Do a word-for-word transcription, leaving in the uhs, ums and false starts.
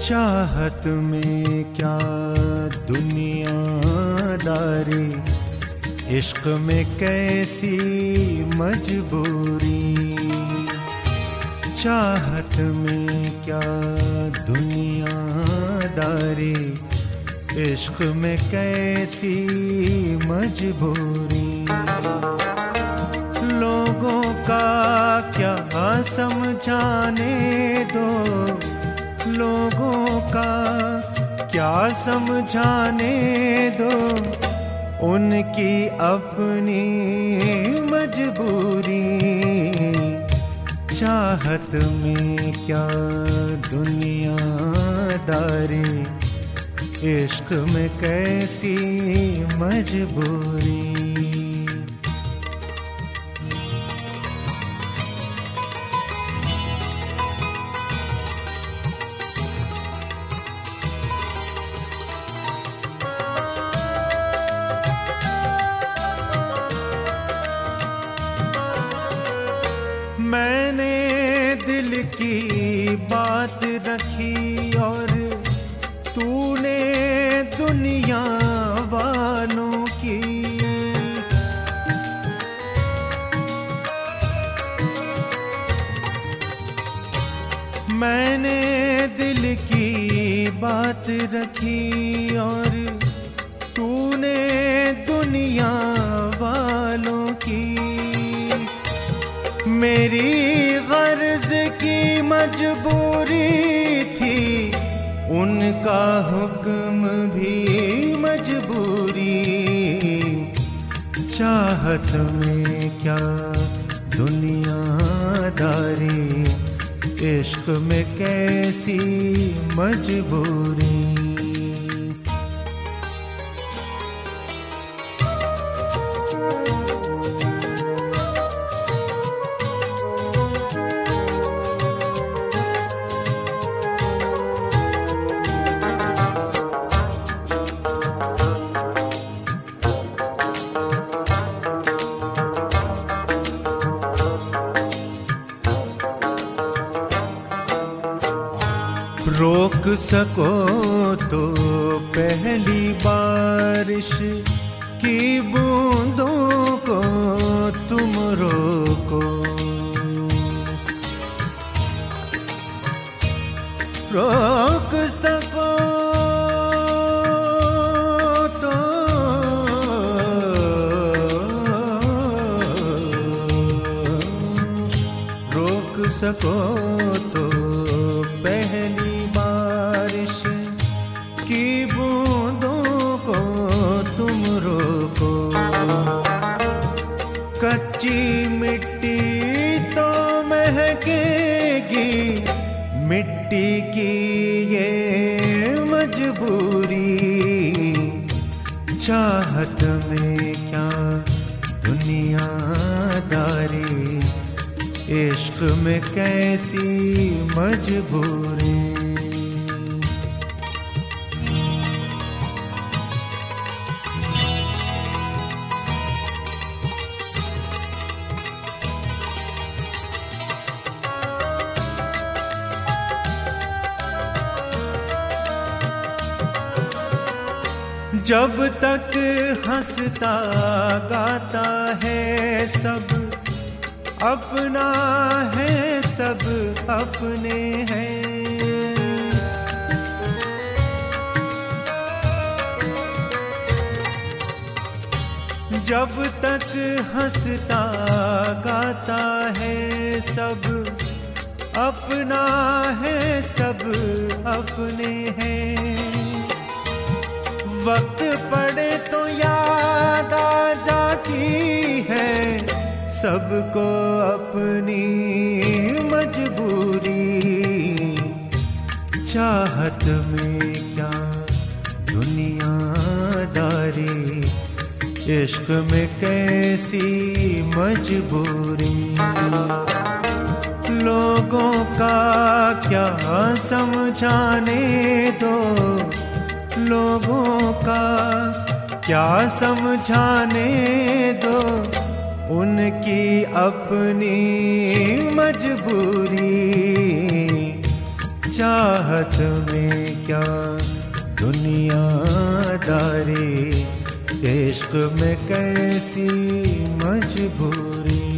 चाहत में क्या दुनियादारी, इश्क में कैसी मजबूरी। चाहत में क्या दुनियादारी, इश्क में कैसी मजबूरी। लोगों का क्या समझाने दो, लोगों का क्या समझाने दो, उनकी अपनी मजबूरी। चाहत में क्या दुनियादारी, इश्क में कैसी मजबूरी। मैंने दिल की बात रखी और तूने दुनिया वालों की। मैंने दिल की बात रखी और तूने दुनिया वालों की। मेरी गर्ज की मजबूरी थी, उनका हुक्म भी मजबूरी। चाहत में क्या दुनियादारी, इश्क में कैसी मजबूरी। रोक सको तो पहली बारिश की बूंदों को तुम रोको। रोक सको तो रोक सको तो पहली बारिश की बूंदों को तुम रोको। कच्ची मिट्टी तो महकेगी, मिट्टी की ये मजबूरी। चाहत में क्या दुनियादारी, इश्क में कैसी मजबूरी। जब तक हंसता गाता है सब, अपना है सब अपने हैं। जब तक हंसता गाता है सब, अपना है सब अपने हैं। वक्त पड़े तो याद आ जाती है सबको अपनी मजबूरी। चाहत में क्या दुनियादारी, इश्क में कैसी मजबूरी। लोगों का क्या समझाने दो, लोगों का क्या समझाने दो, उनकी अपनी मजबूरी। चाहत में क्या दुनियादारी, इश्क में कैसी मजबूरी।